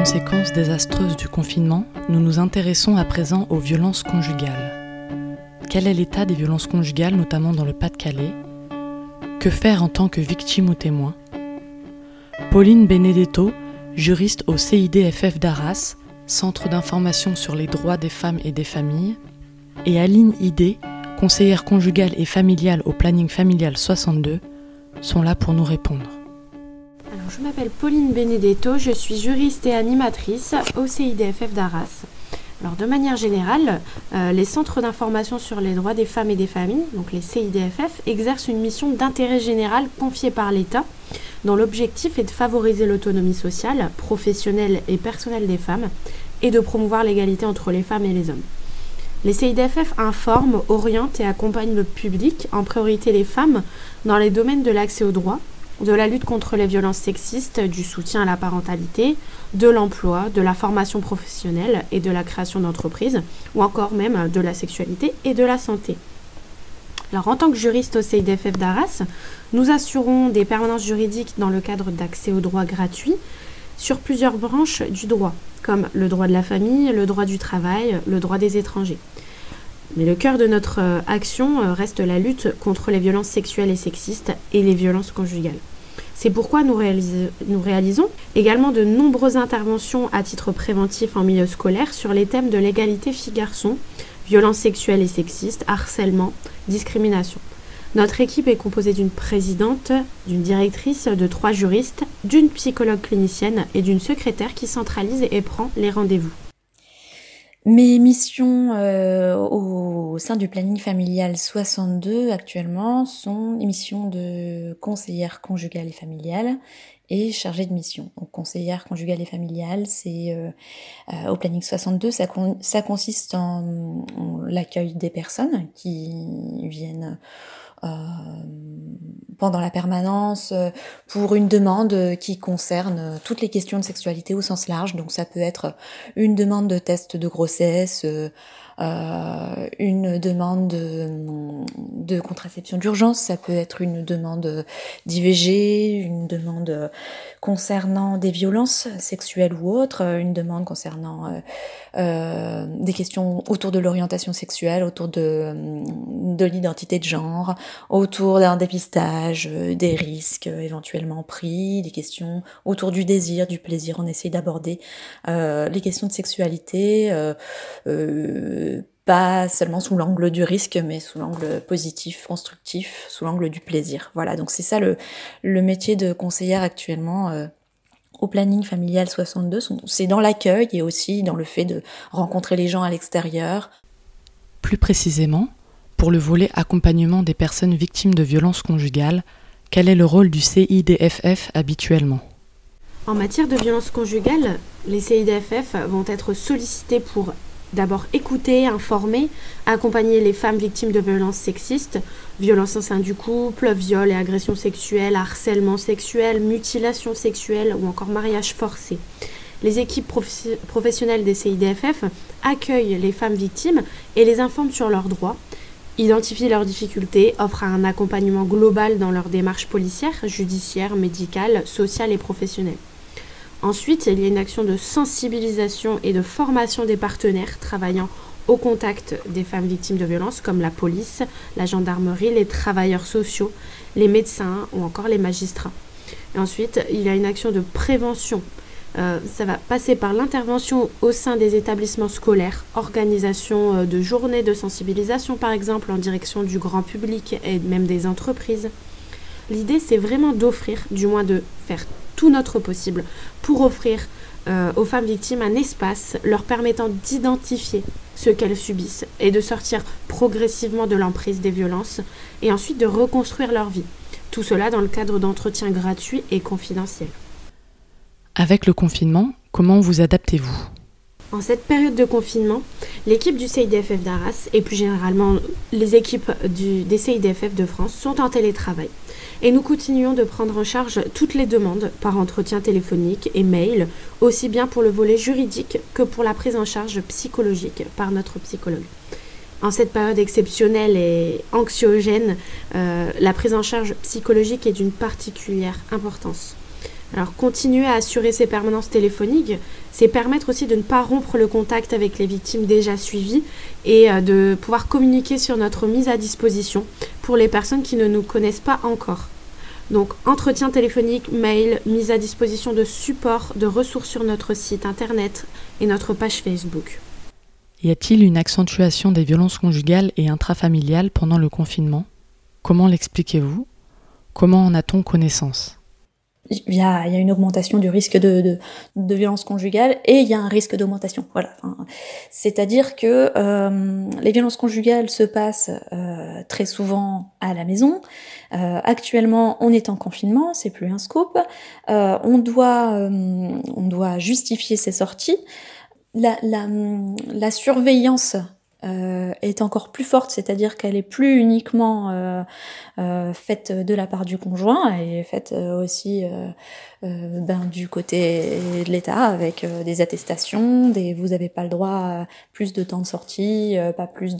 conséquences désastreuses du confinement, nous nous intéressons à présent aux violences conjugales. Quel est l'état des violences conjugales, notamment dans le Pas-de-Calais ? Que faire en tant que victime ou témoin ? Pauline Benedetto, juriste au CIDFF d'Arras, Centre d'information sur les droits des femmes et des familles, et Aline Idé, conseillère conjugale et familiale au planning familial 62, sont là pour nous répondre. Alors, je m'appelle Pauline Benedetto, je suis juriste et animatrice au CIDFF d'Arras. Alors, de manière générale, les centres d'information sur les droits des femmes et des familles, donc les CIDFF, exercent une mission d'intérêt général confiée par l'État, dont l'objectif est de favoriser l'autonomie sociale, professionnelle et personnelle des femmes, et de promouvoir l'égalité entre les femmes et les hommes. Les CIDFF informent, orientent et accompagnent le public, en priorité les femmes, dans les domaines de l'accès aux droits, de la lutte contre les violences sexistes, du soutien à la parentalité, de l'emploi, de la formation professionnelle et de la création d'entreprises, ou encore même de la sexualité et de la santé. Alors, en tant que juriste au CIDFF d'Arras, nous assurons des permanences juridiques dans le cadre d'accès aux droits gratuits sur plusieurs branches du droit, comme le droit de la famille, le droit du travail, le droit des étrangers. Mais le cœur de notre action reste la lutte contre les violences sexuelles et sexistes et les violences conjugales. C'est pourquoi nous réalisons également de nombreuses interventions à titre préventif en milieu scolaire sur les thèmes de l'égalité filles-garçons, violences sexuelles et sexistes, harcèlement, discrimination. Notre équipe est composée d'une présidente, d'une directrice, de 3 juristes, d'une psychologue clinicienne et d'une secrétaire qui centralise et prend les rendez-vous. Mes missions au sein du planning familial 62 actuellement sont les missions de conseillère conjugale et familiale et chargée de mission. Donc conseillère conjugale et familiale, c'est au planning 62, ça consiste en l'accueil des personnes qui viennent pendant la permanence pour une demande qui concerne toutes les questions de sexualité au sens large. Donc ça peut être une demande de test de grossesse, une demande de contraception d'urgence, ça peut être une demande d'IVG, une demande concernant des violences sexuelles ou autres, une demande concernant des questions autour de l'orientation sexuelle, autour de l'identité de genre, autour d'un dépistage, des risques éventuellement pris, des questions autour du désir, du plaisir. On essaye d'aborder les questions de sexualité, pas seulement sous l'angle du risque, mais sous l'angle positif, constructif, sous l'angle du plaisir. Voilà, donc c'est ça le métier de conseillère actuellement au planning familial 62. C'est dans l'accueil et aussi dans le fait de rencontrer les gens à l'extérieur. Plus précisément, pour le volet accompagnement des personnes victimes de violences conjugales, quel est le rôle du CIDFF habituellement ? En matière de violences conjugales, les CIDFF vont être sollicités pour d'abord écouter, informer, accompagner les femmes victimes de violences sexistes, violences au sein du couple, viols et agressions sexuelles, harcèlement sexuel, mutilation sexuelle ou encore mariage forcé. Les équipes professionnelles des CIDFF accueillent les femmes victimes et les informent sur leurs droits, identifient leurs difficultés, offrent un accompagnement global dans leur démarche policière, judiciaire, médicale, sociale et professionnelle. Ensuite, il y a une action de sensibilisation et de formation des partenaires travaillant au contact des femmes victimes de violences comme la police, la gendarmerie, les travailleurs sociaux, les médecins ou encore les magistrats. Et ensuite, il y a une action de prévention. Ça va passer par l'intervention au sein des établissements scolaires, organisation de journées de sensibilisation par exemple en direction du grand public et même des entreprises. L'idée, c'est vraiment d'offrir, du moins de faire tout notre possible pour offrir aux femmes victimes un espace leur permettant d'identifier ce qu'elles subissent et de sortir progressivement de l'emprise des violences et ensuite de reconstruire leur vie. Tout cela dans le cadre d'entretiens gratuits et confidentiels. Avec le confinement, comment vous adaptez-vous ? En cette période de confinement, l'équipe du CIDFF d'Arras et plus généralement les équipes des CIDFF de France sont en télétravail. Et nous continuons de prendre en charge toutes les demandes par entretien téléphonique et mail, aussi bien pour le volet juridique que pour la prise en charge psychologique par notre psychologue. En cette période exceptionnelle et anxiogène, la prise en charge psychologique est d'une particulière importance. Alors continuer à assurer ces permanences téléphoniques, c'est permettre aussi de ne pas rompre le contact avec les victimes déjà suivies et de pouvoir communiquer sur notre mise à disposition pour les personnes qui ne nous connaissent pas encore. Donc entretien téléphonique, mail, mise à disposition de supports, de ressources sur notre site internet et notre page Facebook. Y a-t-il une accentuation des violences conjugales et intrafamiliales pendant le confinement ? Comment l'expliquez-vous ? Comment en a-t-on connaissance ? Il y a une augmentation du risque de violence conjugale et il y a un risque d'augmentation. Voilà. C'est-à-dire que les violences conjugales se passent très souvent à la maison. Actuellement, on est en confinement, c'est plus un scoop. On doit justifier ses sorties. La surveillance est encore plus forte, c'est-à-dire qu'elle est plus uniquement faite de la part du conjoint, elle est faite aussi du côté de l'État avec des attestations, vous n'avez pas le droit à plus de temps de sortie, pas plus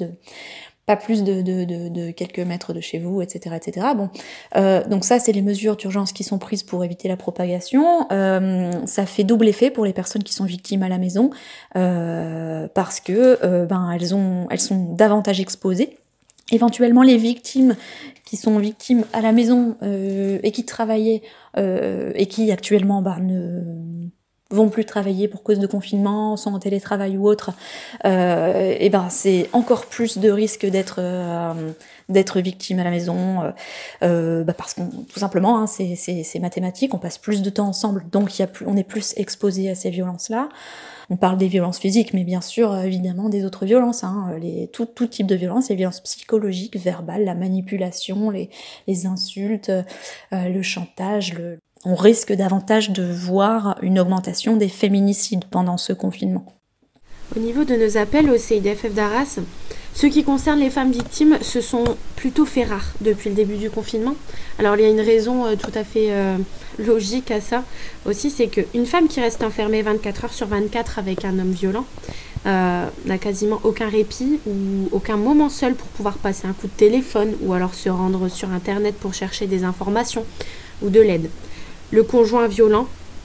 de quelques mètres de chez vous, etc., etc. Bon, donc ça, c'est les mesures d'urgence qui sont prises pour éviter la propagation. Ça fait double effet pour les personnes qui sont victimes à la maison, parce que elles sont davantage exposées. Éventuellement, les victimes qui sont victimes à la maison et qui travaillaient et qui actuellement ne vont plus travailler pour cause de confinement, sont en télétravail ou autre, c'est encore plus de risque d'être victime à la maison, parce qu'on tout simplement, c'est mathématique, on passe plus de temps ensemble, donc on est plus exposé à ces violences-là. On parle des violences physiques, mais bien sûr, évidemment, des autres violences, tout type de violences, les violences psychologiques, verbales, la manipulation, les insultes, le chantage, on risque davantage de voir une augmentation des féminicides pendant ce confinement. Au niveau de nos appels au CIDFF d'Arras, ceux qui concernent les femmes victimes se sont plutôt fait rares depuis le début du confinement. Alors il y a une raison tout à fait logique à ça aussi, c'est qu'une femme qui reste enfermée 24 heures sur 24 avec un homme violent n'a quasiment aucun répit ou aucun moment seul pour pouvoir passer un coup de téléphone ou alors se rendre sur internet pour chercher des informations ou de l'aide. Le conjoint violent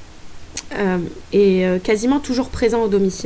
est quasiment toujours présent au domicile.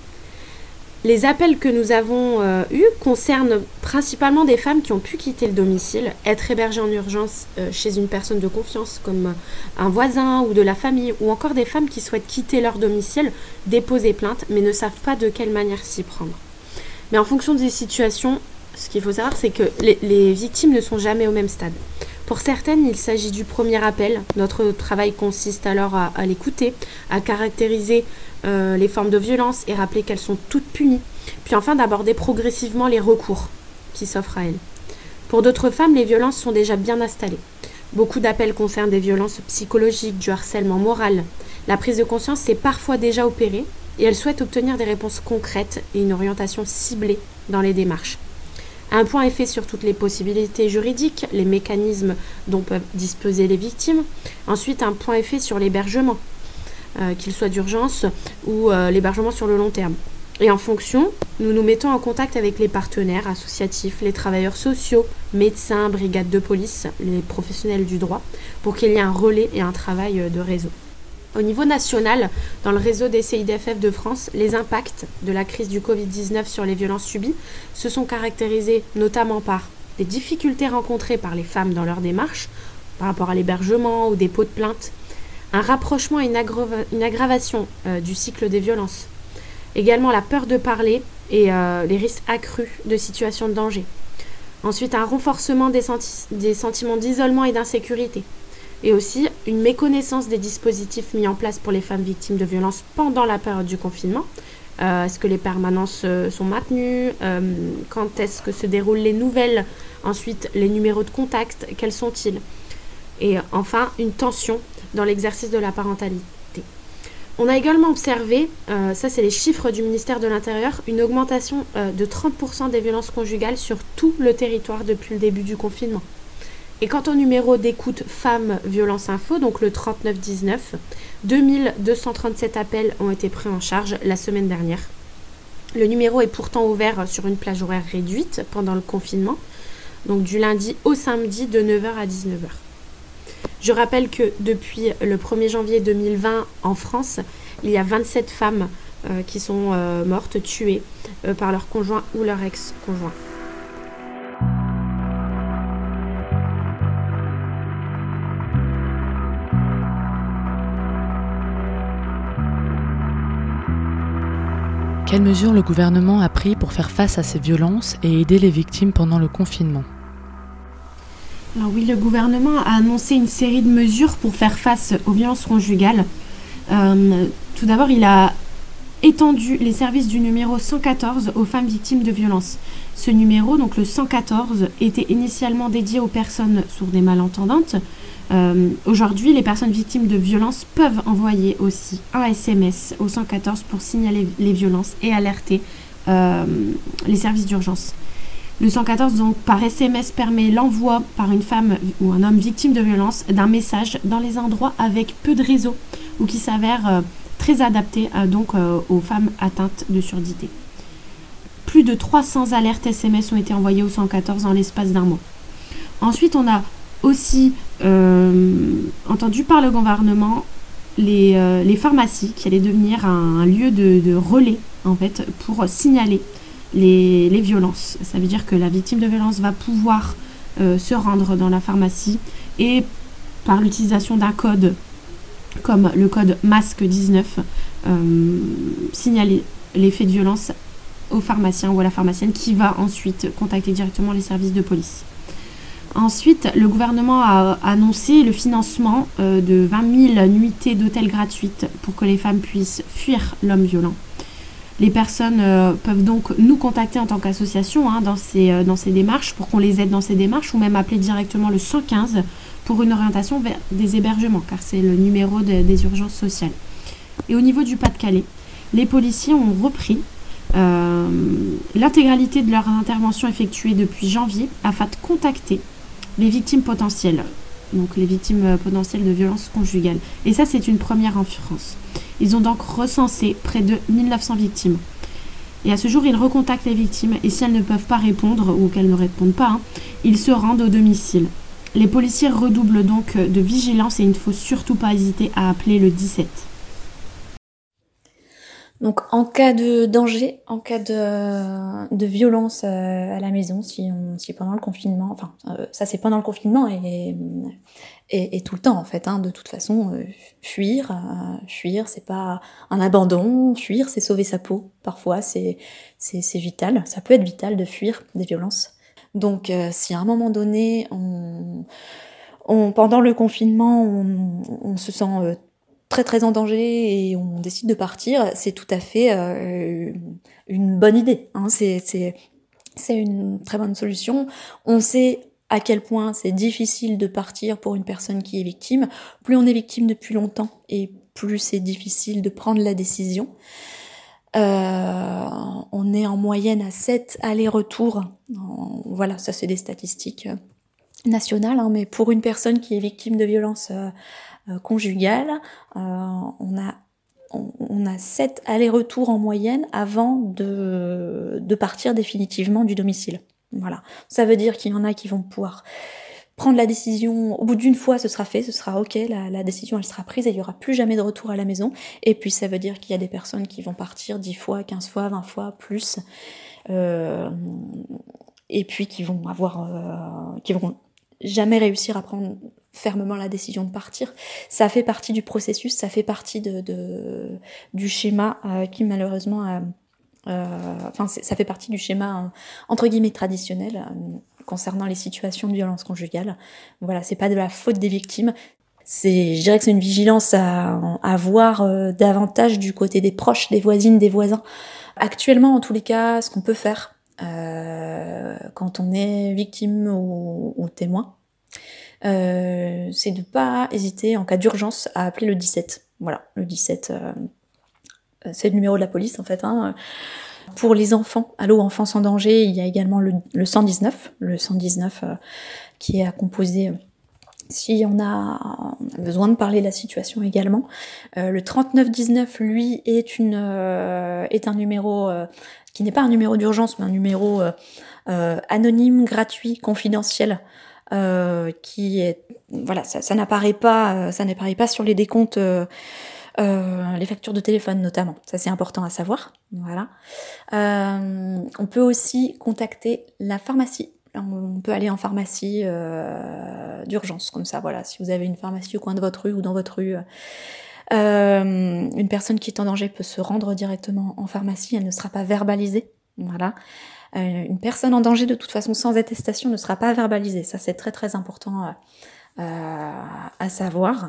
Les appels que nous avons eus concernent principalement des femmes qui ont pu quitter le domicile, être hébergées en urgence chez une personne de confiance comme un voisin ou de la famille, ou encore des femmes qui souhaitent quitter leur domicile, déposer plainte, mais ne savent pas de quelle manière s'y prendre. Mais en fonction des situations, ce qu'il faut savoir, c'est que les victimes ne sont jamais au même stade. Pour certaines, il s'agit du premier appel. Notre travail consiste alors à l'écouter, à caractériser les formes de violence et rappeler qu'elles sont toutes punies. Puis enfin, d'aborder progressivement les recours qui s'offrent à elles. Pour d'autres femmes, les violences sont déjà bien installées. Beaucoup d'appels concernent des violences psychologiques, du harcèlement moral. La prise de conscience s'est parfois déjà opérée et elles souhaitent obtenir des réponses concrètes et une orientation ciblée dans les démarches. Un point est fait sur toutes les possibilités juridiques, les mécanismes dont peuvent disposer les victimes. Ensuite, un point est fait sur l'hébergement, qu'il soit d'urgence ou l'hébergement sur le long terme. Et en fonction, nous nous mettons en contact avec les partenaires associatifs, les travailleurs sociaux, médecins, brigades de police, les professionnels du droit, pour qu'il y ait un relais et un travail de réseau. Au niveau national, dans le réseau des CIDFF de France, les impacts de la crise du Covid-19 sur les violences subies se sont caractérisés notamment par des difficultés rencontrées par les femmes dans leur démarche, par rapport à l'hébergement ou dépôt de plainte, un rapprochement et une aggravation du cycle des violences, également la peur de parler et les risques accrus de situations de danger. Ensuite, un renforcement des sentiments d'isolement et d'insécurité. Et aussi une méconnaissance des dispositifs mis en place pour les femmes victimes de violences pendant la période du confinement. Est-ce que les permanences sont maintenues ? Quand est-ce que se déroulent les nouvelles ? Ensuite, les numéros de contact, quels sont-ils ? Et enfin, une tension dans l'exercice de la parentalité. On a également observé, ça c'est les chiffres du ministère de l'Intérieur, une augmentation de 30% des violences conjugales sur tout le territoire depuis le début du confinement. Et quant au numéro d'écoute Femmes Violence Info, donc le 3919, 2237 appels ont été pris en charge la semaine dernière. Le numéro est pourtant ouvert sur une plage horaire réduite pendant le confinement, donc du lundi au samedi de 9h à 19h. Je rappelle que depuis le 1er janvier 2020 en France, il y a 27 femmes qui sont mortes, tuées par leur conjoint ou leur ex-conjoint. Quelles mesures le gouvernement a pris pour faire face à ces violences et aider les victimes pendant le confinement ? Alors oui, le gouvernement a annoncé une série de mesures pour faire face aux violences conjugales. Tout d'abord, il a étendu les services du numéro 114 aux femmes victimes de violences. Ce numéro, donc le 114, était initialement dédié aux personnes sourdes et malentendantes. Aujourd'hui, les personnes victimes de violences peuvent envoyer aussi un SMS au 114 pour signaler les violences et alerter les services d'urgence. Le 114, donc, par SMS, permet l'envoi par une femme ou un homme victime de violence d'un message dans les endroits avec peu de réseau ou qui s'avère très adapté aux femmes atteintes de surdité. Plus de 300 alertes SMS ont été envoyées au 114 en l'espace d'un mois. Ensuite, on a aussi entendu par le gouvernement les pharmacies qui allaient devenir un lieu de relais en fait, pour signaler les violences. Ça veut dire que la victime de violence va pouvoir se rendre dans la pharmacie et par l'utilisation d'un code comme le code masque 19 signaler les faits de violence au pharmacien ou à la pharmacienne qui va ensuite contacter directement les services de police. Ensuite, le gouvernement a annoncé le financement de 20 000 nuitées d'hôtels gratuites pour que les femmes puissent fuir l'homme violent. Les personnes peuvent donc nous contacter en tant qu'association dans ces démarches pour qu'on les aide dans ces démarches ou même appeler directement le 115 pour une orientation vers des hébergements car c'est le numéro des urgences sociales. Et au niveau du Pas-de-Calais, les policiers ont repris l'intégralité de leurs interventions effectuées depuis janvier afin de contacter les victimes potentielles, donc les victimes potentielles de violences conjugales. Et ça, c'est une première en France. Ils ont donc recensé près de 1900 victimes. Et à ce jour, ils recontactent les victimes et si elles ne peuvent pas répondre ou qu'elles ne répondent pas, ils se rendent au domicile. Les policiers redoublent donc de vigilance et il ne faut surtout pas hésiter à appeler le 17. Donc en cas de danger, en cas de violence à la maison, si pendant le confinement, ça c'est pendant le confinement et tout le temps en fait, de toute façon, fuir, c'est pas un abandon, fuir c'est sauver sa peau, parfois c'est vital, ça peut être vital de fuir des violences. Donc si à un moment donné, pendant le confinement, on se sent très très en danger et on décide de partir, c'est tout à fait une bonne idée. C'est une très bonne solution. On sait à quel point c'est difficile de partir pour une personne qui est victime. Plus on est victime depuis longtemps et plus c'est difficile de prendre la décision. On est en moyenne à 7 allers-retours. Voilà, ça c'est des statistiques nationales, mais pour une personne qui est victime de violences conjugale, on a 7 allers-retours en moyenne avant de partir définitivement du domicile. Voilà. Ça veut dire qu'il y en a qui vont pouvoir prendre la décision, au bout d'une fois ce sera fait, ce sera ok, la décision elle sera prise et il n'y aura plus jamais de retour à la maison. Et puis ça veut dire qu'il y a des personnes qui vont partir 10 fois, 15 fois, 20 fois, plus, et puis qui vont jamais réussir à prendre fermement la décision de partir. Ça fait partie du processus, ça fait partie du schéma qui malheureusement ça fait partie du schéma entre guillemets traditionnel concernant les situations de violence conjugale. Voilà, c'est pas de la faute des victimes. Je dirais que c'est une vigilance à avoir davantage du côté des proches, des voisines, des voisins. Actuellement, en tous les cas, ce qu'on peut faire quand on est victime ou témoin, c'est de pas hésiter en cas d'urgence à appeler le 17. Voilà, le 17, c'est le numéro de la police en fait. Pour les enfants, Allo Enfance en danger, il y a également le 119, qui est à composer si on a besoin de parler de la situation également. Le 3919, lui, est un numéro qui n'est pas un numéro d'urgence, mais un numéro anonyme, gratuit, confidentiel, qui est voilà, ça n'apparaît pas sur les décomptes, les factures de téléphone notamment. Ça c'est important à savoir. Voilà. On peut aussi contacter la pharmacie. On peut aller en pharmacie d'urgence comme ça. Voilà, si vous avez une pharmacie au coin de votre rue ou dans votre rue. Une personne qui est en danger peut se rendre directement en pharmacie, elle ne sera pas verbalisée. Voilà. Une personne en danger de toute façon sans attestation ne sera pas verbalisée. Ça c'est très très important à savoir.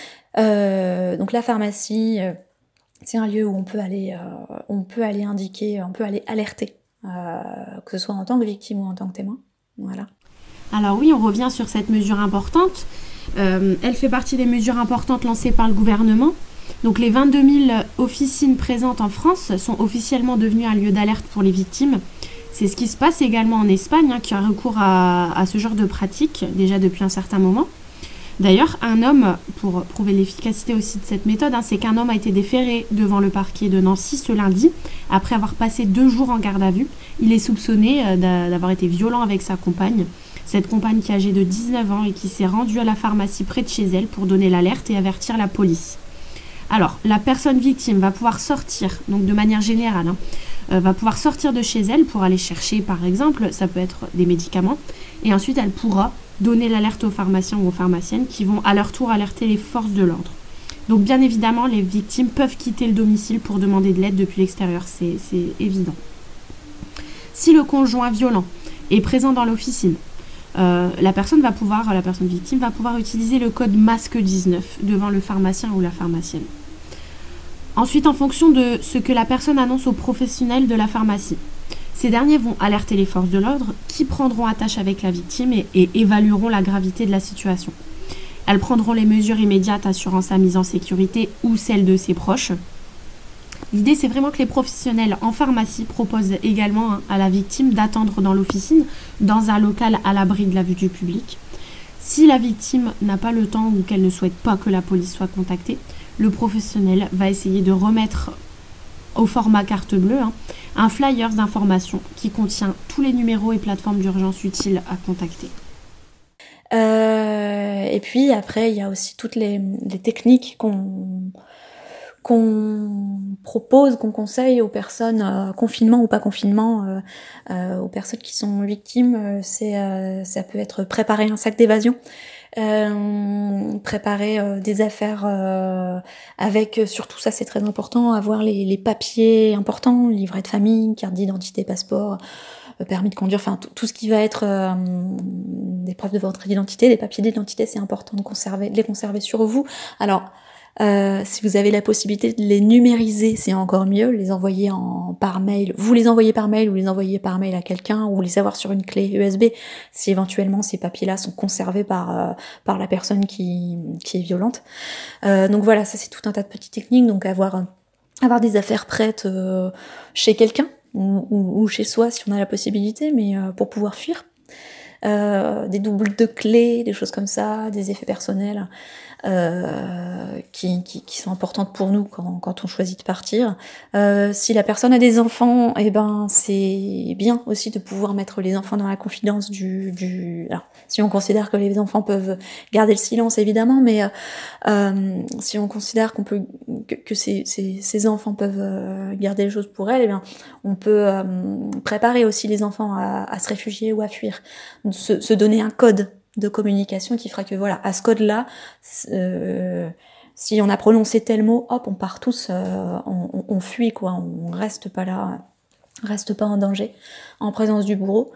Donc la pharmacie, c'est un lieu où on peut aller indiquer, on peut aller alerter, que ce soit en tant que victime ou en tant que témoin. Voilà. Alors oui, on revient sur cette mesure importante. Elle fait partie des mesures importantes lancées par le gouvernement. Donc les 22 000 officines présentes en France sont officiellement devenues un lieu d'alerte pour les victimes. C'est ce qui se passe également en Espagne, qui a recours à ce genre de pratique déjà depuis un certain moment. D'ailleurs, un homme, pour prouver l'efficacité aussi de cette méthode, c'est qu'un homme a été déféré devant le parquet de Nancy ce lundi, après avoir passé 2 jours en garde à vue. Il est soupçonné d'avoir été violent avec sa compagne. Cette compagne qui est âgée de 19 ans et qui s'est rendue à la pharmacie près de chez elle pour donner l'alerte et avertir la police. Alors, la personne victime va pouvoir sortir, donc de manière générale, va pouvoir sortir de chez elle pour aller chercher, par exemple, ça peut être des médicaments, et ensuite elle pourra donner l'alerte aux pharmaciens ou aux pharmaciennes qui vont à leur tour alerter les forces de l'ordre. Donc bien évidemment, les victimes peuvent quitter le domicile pour demander de l'aide depuis l'extérieur, c'est évident. Si le conjoint violent est présent dans l'officine, la personne victime va pouvoir utiliser le code masque 19 devant le pharmacien ou la pharmacienne. Ensuite, en fonction de ce que la personne annonce aux professionnels de la pharmacie, ces derniers vont alerter les forces de l'ordre qui prendront attache avec la victime et évalueront la gravité de la situation. Elles prendront les mesures immédiates assurant sa mise en sécurité ou celle de ses proches. L'idée, c'est vraiment que les professionnels en pharmacie proposent également à la victime d'attendre dans l'officine, dans un local à l'abri de la vue du public. Si la victime n'a pas le temps ou qu'elle ne souhaite pas que la police soit contactée, le professionnel va essayer de remettre au format carte bleue un flyer d'information qui contient tous les numéros et plateformes d'urgence utiles à contacter. Et puis après, il y a aussi toutes les techniques qu'on propose, qu'on conseille aux personnes, confinement ou pas confinement, aux personnes qui sont victimes. Ça peut être préparer un sac d'évasion, préparer des affaires avec, surtout ça c'est très important, avoir les papiers importants, livret de famille, carte d'identité, passeport, permis de conduire, enfin tout ce qui va être des preuves de votre identité, des papiers d'identité, c'est important de les conserver sur vous. Alors si vous avez la possibilité de les numériser, c'est encore mieux, les envoyer par mail. Vous les envoyez par mail ou les envoyez par mail à quelqu'un ou les avoir sur une clé USB si éventuellement ces papiers-là sont conservés par la personne qui est violente. Donc voilà, ça c'est tout un tas de petites techniques. Donc avoir des affaires prêtes chez quelqu'un ou chez soi si on a la possibilité, mais pour pouvoir fuir. Des doubles de clés, des choses comme ça, des effets personnels qui sont importantes pour nous quand on choisit de partir. Si la personne a des enfants, c'est bien aussi de pouvoir mettre les enfants dans la confidence alors, si on considère que les enfants peuvent garder le silence évidemment, mais si on considère que ces enfants peuvent garder les choses pour elles, on peut préparer aussi les enfants à se réfugier ou à fuir, se donner un code de communication qui fera que voilà, à ce code-là, si on a prononcé tel mot, hop, on part tous, on fuit quoi, on reste pas là, reste pas en danger, en présence du bourreau.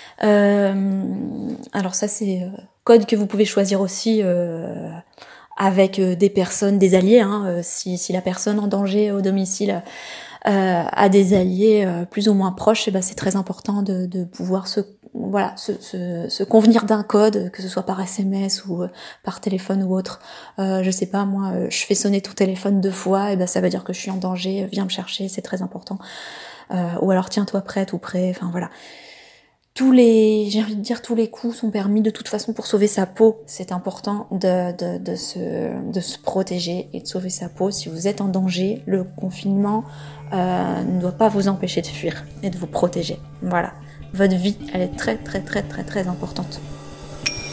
Alors ça c'est code que vous pouvez choisir aussi avec des personnes, des alliés, si la personne en danger au domicile a des alliés plus ou moins proches, c'est très important de pouvoir se convenir d'un code, que ce soit par SMS ou par téléphone ou autre. Je sais pas, moi, je fais sonner ton téléphone 2 fois, ça veut dire que je suis en danger, viens me chercher, c'est très important. Ou alors tiens-toi prête ou prêt, enfin voilà. J'ai envie de dire, tous les coups sont permis de toute façon pour sauver sa peau. C'est important de se protéger et de sauver sa peau. Si vous êtes en danger, le confinement ne doit pas vous empêcher de fuir et de vous protéger. Voilà. Votre vie, elle est très très très très très importante.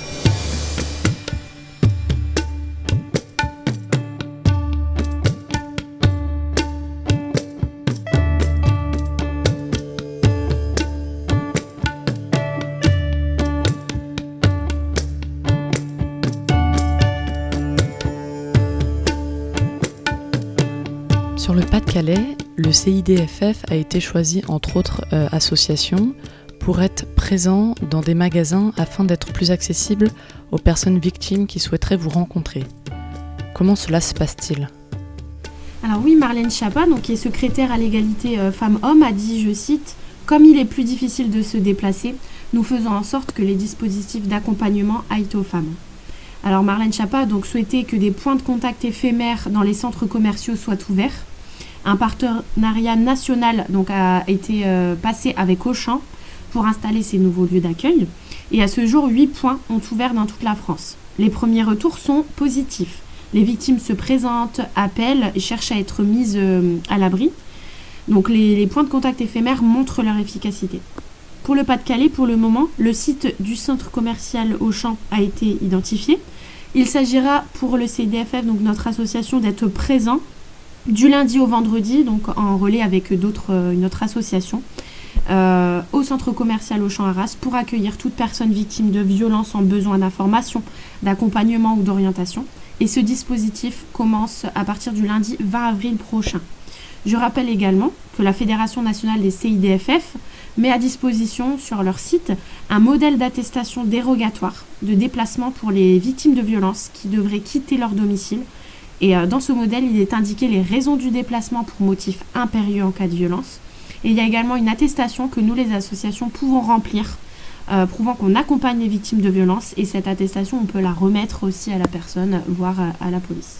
le Pas-de-Calais, le CIDFF a été choisi, entre autres associations, pour être présent dans des magasins afin d'être plus accessible aux personnes victimes qui souhaiteraient vous rencontrer. Comment cela se passe-t-il ? Alors oui, Marlène Schiappa, qui est secrétaire à l'égalité femmes-hommes, a dit, je cite, « Comme il est plus difficile de se déplacer, nous faisons en sorte que les dispositifs d'accompagnement aillent aux femmes. » Alors Marlène Schiappa a donc souhaité que des points de contact éphémères dans les centres commerciaux soient ouverts. Un partenariat national a été passé avec Auchan pour installer ces nouveaux lieux d'accueil. Et à ce jour, 8 points ont ouvert dans toute la France. Les premiers retours sont positifs. Les victimes se présentent, appellent et cherchent à être mises à l'abri. Donc les points de contact éphémères montrent leur efficacité. Pour le Pas-de-Calais, pour le moment, le site du centre commercial Auchan a été identifié. Il s'agira pour le CIDFF, donc notre association, d'être présent du lundi au vendredi, donc en relais avec une autre association, au centre commercial Auchan Arras pour accueillir toute personne victime de violence en besoin d'information, d'accompagnement ou d'orientation. Et ce dispositif commence à partir du lundi 20 avril prochain. Je rappelle également que la Fédération nationale des CIDFF met à disposition sur leur site un modèle d'attestation dérogatoire de déplacement pour les victimes de violences qui devraient quitter leur domicile. Et dans ce modèle, il est indiqué les raisons du déplacement pour motif impérieux en cas de violence. Et il y a également une attestation que nous, les associations, pouvons remplir, prouvant qu'on accompagne les victimes de violences. Et cette attestation, on peut la remettre aussi à la personne, voire à la police.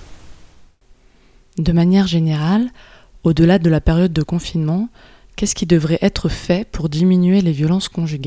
De manière générale, au-delà de la période de confinement, qu'est-ce qui devrait être fait pour diminuer les violences conjugales ?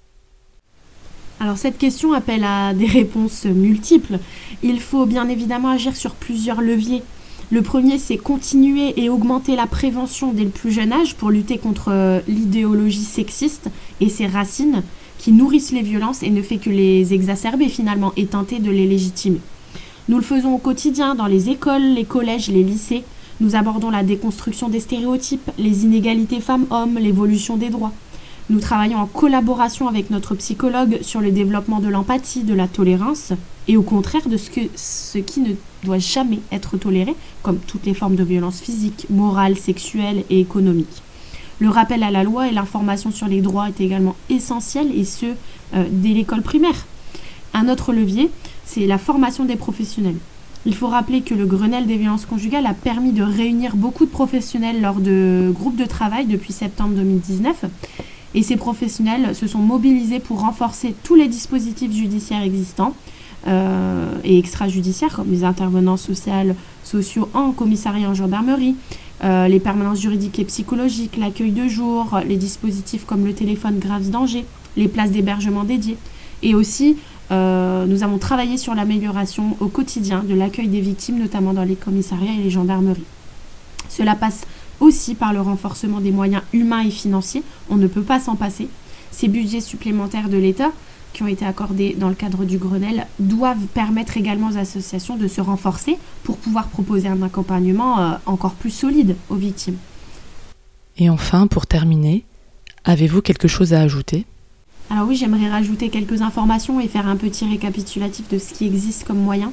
Alors cette question appelle à des réponses multiples. Il faut bien évidemment agir sur plusieurs leviers. Le premier, c'est continuer et augmenter la prévention dès le plus jeune âge pour lutter contre l'idéologie sexiste et ses racines qui nourrissent les violences et ne fait que les exacerber finalement et tenter de les légitimer. Nous le faisons au quotidien dans les écoles, les collèges, les lycées. Nous abordons la déconstruction des stéréotypes, les inégalités femmes-hommes, l'évolution des droits. Nous travaillons en collaboration avec notre psychologue sur le développement de l'empathie, de la tolérance et au contraire de ce qui ne doit jamais être toléré, comme toutes les formes de violence physique, morale, sexuelle et économique. Le rappel à la loi et l'information sur les droits est également essentiel et ce, dès l'école primaire. Un autre levier, c'est la formation des professionnels. Il faut rappeler que le Grenelle des violences conjugales a permis de réunir beaucoup de professionnels lors de groupes de travail depuis septembre 2019. Et ces professionnels se sont mobilisés pour renforcer tous les dispositifs judiciaires existants et extrajudiciaires, comme les intervenants sociaux en commissariat, en gendarmerie, les permanences juridiques et psychologiques, l'accueil de jour, les dispositifs comme le téléphone graves danger, les places d'hébergement dédiées. Et aussi, nous avons travaillé sur l'amélioration au quotidien de l'accueil des victimes, notamment dans les commissariats et les gendarmeries. Cela passe aussi par le renforcement des moyens humains et financiers. On ne peut pas s'en passer. Ces budgets supplémentaires de l'État, qui ont été accordés dans le cadre du Grenelle, doivent permettre également aux associations de se renforcer pour pouvoir proposer un accompagnement encore plus solide aux victimes. Et enfin, pour terminer, avez-vous quelque chose à ajouter ? Alors oui, j'aimerais rajouter quelques informations et faire un petit récapitulatif de ce qui existe comme moyen.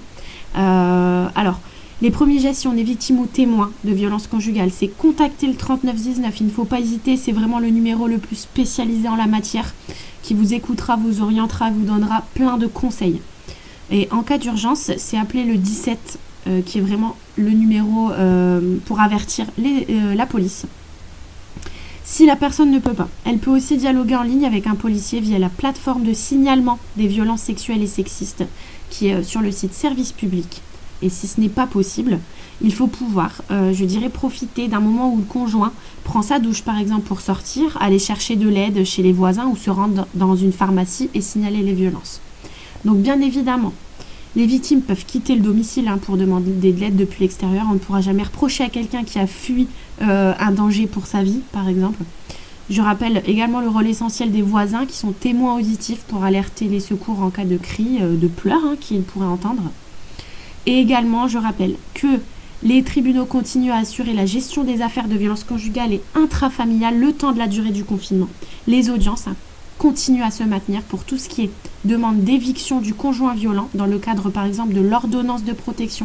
Les premiers gestes, si on est victime ou témoin de violences conjugales, c'est contacter le 3919. Il ne faut pas hésiter, c'est vraiment le numéro le plus spécialisé en la matière qui vous écoutera, vous orientera, vous donnera plein de conseils. Et en cas d'urgence, c'est appeler le 17 qui est vraiment le numéro pour avertir la police. Si la personne ne peut pas, elle peut aussi dialoguer en ligne avec un policier via la plateforme de signalement des violences sexuelles et sexistes qui est sur le site Service Public. Et si ce n'est pas possible, il faut pouvoir, profiter d'un moment où le conjoint prend sa douche par exemple pour sortir, aller chercher de l'aide chez les voisins ou se rendre dans une pharmacie et signaler les violences. Donc bien évidemment, les victimes peuvent quitter le domicile pour demander de l'aide depuis l'extérieur. On ne pourra jamais reprocher à quelqu'un qui a fui un danger pour sa vie par exemple. Je rappelle également le rôle essentiel des voisins qui sont témoins auditifs pour alerter les secours en cas de cris, de pleurs qu'ils pourraient entendre. Et également, je rappelle que les tribunaux continuent à assurer la gestion des affaires de violences conjugales et intrafamiliales le temps de la durée du confinement. Les audiences continuent à se maintenir pour tout ce qui est demande d'éviction du conjoint violent dans le cadre par exemple de l'ordonnance de protection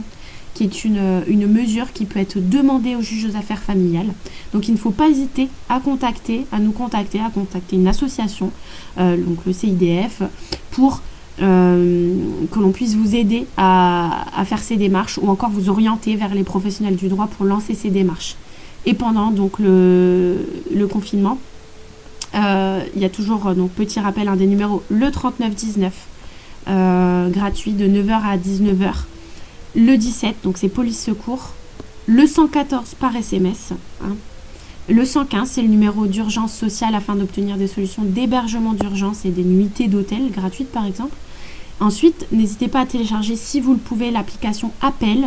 qui est une mesure qui peut être demandée au juge aux affaires familiales. Donc il ne faut pas hésiter à nous contacter une association, donc le CIDF, pour que l'on puisse vous aider à faire ces démarches ou encore vous orienter vers les professionnels du droit pour lancer ces démarches. Et pendant donc le confinement, il y a toujours, donc petit rappel, des numéros, le 3919, gratuit de 9h à 19h, le 17, donc c'est police secours, le 114 par SMS, le 115, c'est le numéro d'urgence sociale afin d'obtenir des solutions d'hébergement d'urgence et des nuitées d'hôtel gratuites par exemple. Ensuite, n'hésitez pas à télécharger, si vous le pouvez, l'application Appel,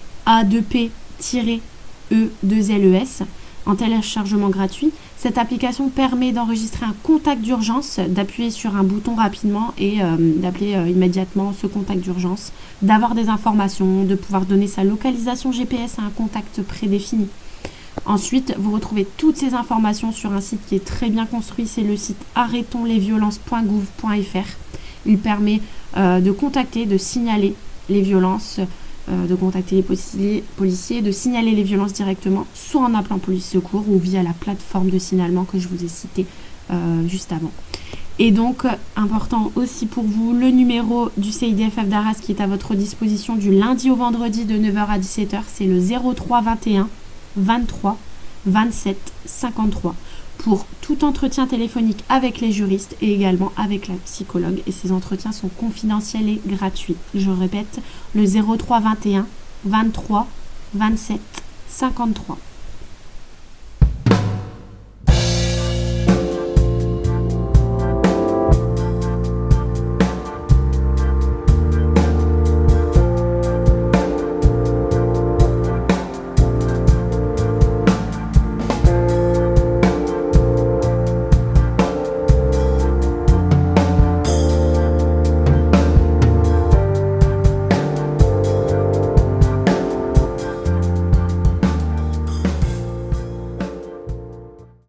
A2P-E2LES, en téléchargement gratuit. Cette application permet d'enregistrer un contact d'urgence, d'appuyer sur un bouton rapidement et d'appeler immédiatement ce contact d'urgence, d'avoir des informations, de pouvoir donner sa localisation GPS à un contact prédéfini. Ensuite, vous retrouvez toutes ces informations sur un site qui est très bien construit, c'est le site arrêtonslesviolences.gouv.fr. Il permet de contacter, de signaler les violences, de contacter les policiers, de signaler les violences directement, soit en appelant police secours ou via la plateforme de signalement que je vous ai citée juste avant. Et donc, important aussi pour vous, le numéro du CIDF d'Arras qui est à votre disposition du lundi au vendredi de 9h à 17h, c'est le 03 21 23 27 53 pour tout entretien téléphonique avec les juristes et également avec la psychologue. Et ces entretiens sont confidentiels et gratuits. Je répète, le 03 21 23 27 53.